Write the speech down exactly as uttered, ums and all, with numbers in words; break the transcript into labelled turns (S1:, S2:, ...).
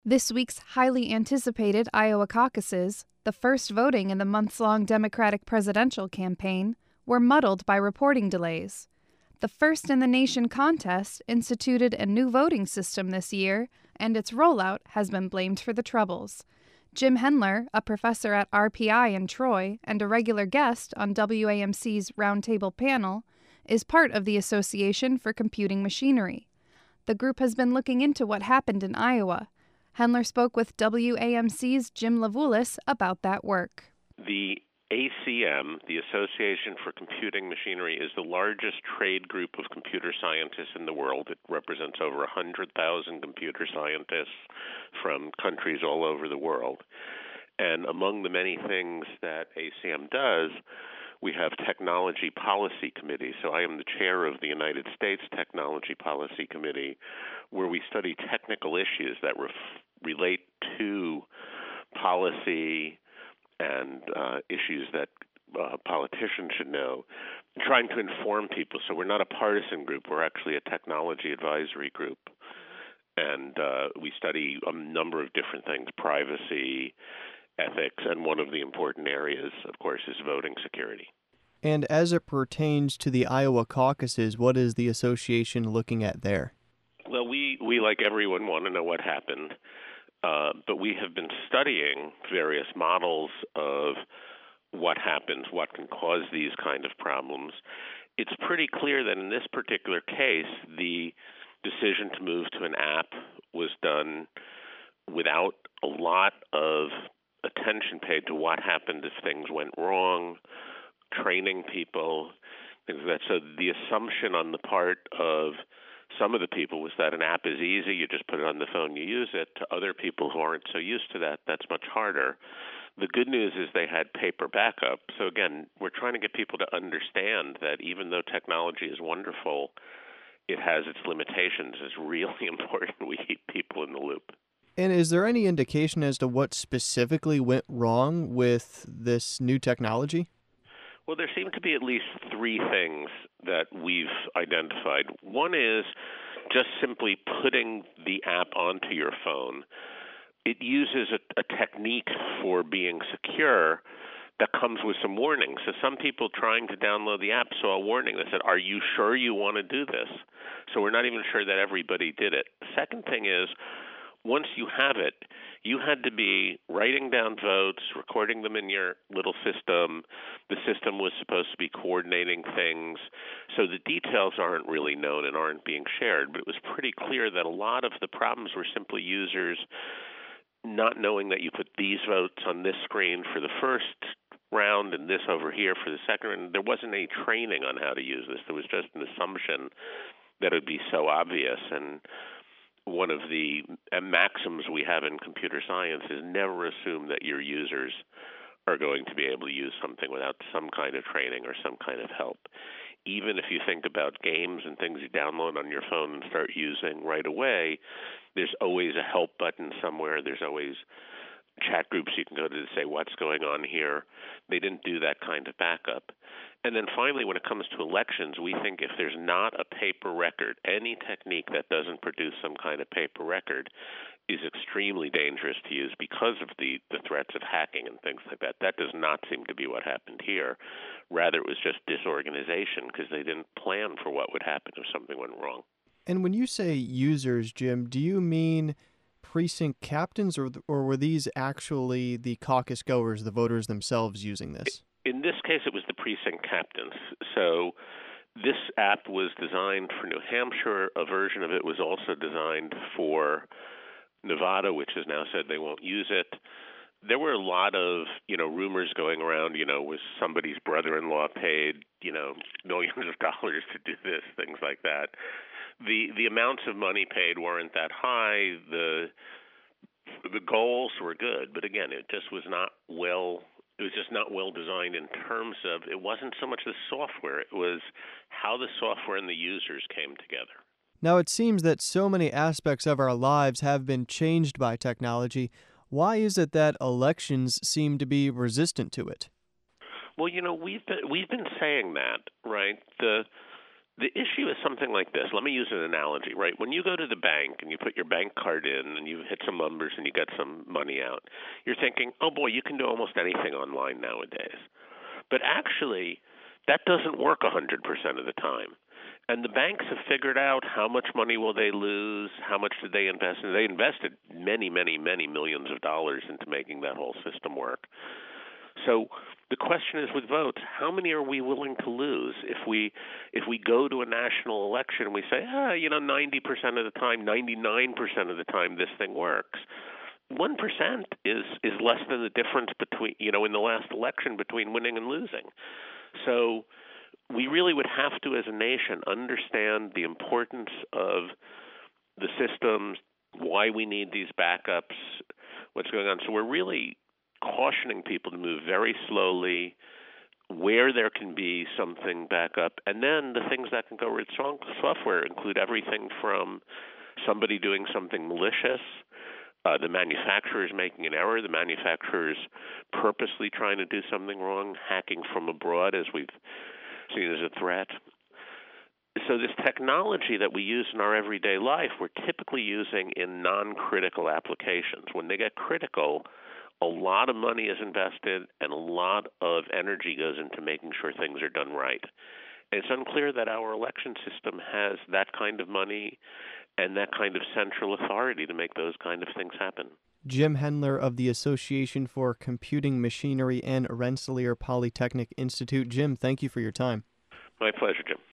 S1: This week's highly anticipated Iowa caucuses, the first voting in the months-long Democratic presidential campaign, were muddled by reporting delays. The first-in-the-nation contest instituted a new voting system this year, and its rollout has been blamed for the troubles. Jim Hendler, a professor at R P I in Troy and a regular guest on W A M C's Roundtable panel, is part of the Association for Computing Machinery. The group has been looking into what happened in Iowa. Hendler spoke with W A M C's Jim Levulis about that work.
S2: The A C M, the Association for Computing Machinery, is the largest trade group of computer scientists in the world. It represents over one hundred thousand computer scientists from countries all over the world. And among the many things that A C M does, we have Technology Policy Committee. So I am the chair of the United States Technology Policy Committee, where we study technical issues that ref- relate to policy and uh, issues that uh, politicians should know, trying to inform people. So we're not a partisan group. We're actually a technology advisory group. And uh, we study a number of different things, privacy, ethics, and one of the important areas, of course, is voting security.
S3: And as it pertains to the Iowa caucuses, what is the association looking at there?
S2: Well, we, we like everyone, want to know what happened. Uh, but we have been studying various models of what happens, what can cause these kind of problems. It's pretty clear that in this particular case, the decision to move to an app was done without a lot of attention paid to what happened if things went wrong, training people, things like that. So the assumption on the part of some of the people was that an app is easy, you just put it on the phone, you use it. To other people who aren't so used to that, that's much harder. The good news is they had paper backup. So again, we're trying to get people to understand that even though technology is wonderful, it has its limitations. It's really important we keep people in the loop.
S3: And is there any indication as to what specifically went wrong with this new technology?
S2: Well, there seem to be at least three things that we've identified. One is just simply putting the app onto your phone. It uses a, a technique for being secure that comes with some warnings. So some people trying to download the app saw a warning that said, "Are you sure you want to do this?" So we're not even sure that everybody did it. The second thing is, once you have it, you had to be writing down votes, recording them in your little system. The system was supposed to be coordinating things. So the details aren't really known and aren't being shared. But it was pretty clear that a lot of the problems were simply users not knowing that you put these votes on this screen for the first round and this over here for the second round. There wasn't any training on how to use this. There was just an assumption that it would be so obvious. And one of the maxims we have in computer science is never assume that your users are going to be able to use something without some kind of training or some kind of help. Even if you think about games and things you download on your phone and start using right away, there's always a help button somewhere. There's always chat groups you can go to to say what's going on here. They didn't do that kind of backup. And then finally, when it comes to elections, we think if there's not a paper record, any technique that doesn't produce some kind of paper record is extremely dangerous to use because of the, the threats of hacking and things like that. That does not seem to be what happened here. Rather, it was just disorganization because they didn't plan for what would happen if something went wrong.
S3: And when you say users, Jim, do you mean precinct captains, or or were these actually the caucus goers, the voters themselves using this?
S2: In this case, it was the precinct captains. So this app was designed for New Hampshire. A version of it was also designed for Nevada, which has now said they won't use it. There were a lot of, you know, rumors going around, you know, was somebody's brother-in-law paid, you know, millions of dollars to do this, things like that. The the amounts of money paid weren't that high. The the goals were good, but again, it just was not well it was just not well designed in terms of, it wasn't so much the software, it was how the software and the users came together.
S3: Now, it seems that so many aspects of our lives have been changed by technology. Why is it that elections seem to be resistant to it?
S2: Well, you know, we've been, we've been saying that, right? The The issue is something like this. Let me use an analogy, right? When you go to the bank and you put your bank card in and you hit some numbers and you get some money out, you're thinking, oh boy, you can do almost anything online nowadays. But actually, that doesn't work one hundred percent of the time. And the banks have figured out how much money will they lose, how much did they invest, and they invested many, many, many millions of dollars into making that whole system work. So the question is, with votes, how many are we willing to lose if we if we go to a national election and we say, ah, you know, ninety percent of the time, ninety-nine percent of the time, this thing works. One percent is is less than the difference between, you know, in the last election between winning and losing. So we really would have to, as a nation, understand the importance of the systems, why we need these backups, what's going on. So we're really cautioning people to move very slowly, where there can be something back up. And then the things that can go with software include everything from somebody doing something malicious, uh, the manufacturer is making an error, the manufacturer is purposely trying to do something wrong, hacking from abroad, as we've seen as a threat. So this technology that we use in our everyday life, we're typically using in non-critical applications. When they get critical, a lot of money is invested and a lot of energy goes into making sure things are done right. And it's unclear that our election system has that kind of money and that kind of central authority to make those kind of things happen.
S3: Jim Hendler of the Association for Computing Machinery and Rensselaer Polytechnic Institute. Jim, thank you for your time.
S2: My pleasure, Jim.